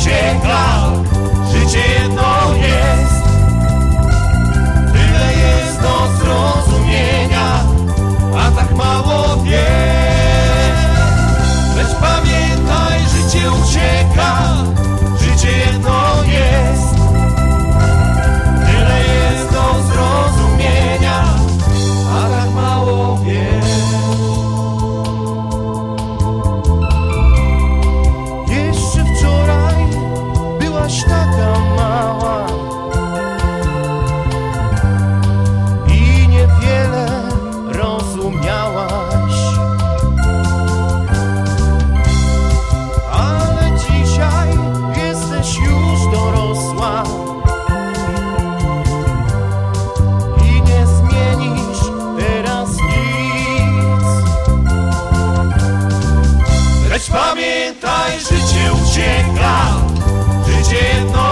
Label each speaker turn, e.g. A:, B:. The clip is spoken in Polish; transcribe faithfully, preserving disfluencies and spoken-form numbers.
A: ucieka, życie jedno jest. Tyle jest do zrozumienia, a tak mało wiesz. Lecz pamiętaj, życie ucieka, życie jedno jest. Tyle jest do zrozumienia, a tak mało wiesz. Jeszcze wczoraj byłaś taka mała i niewiele rozumiałaś, ale dzisiaj jesteś już dorosła i nie zmienisz teraz nic. Lecz pamiętaj, życie ucieka, życie jedno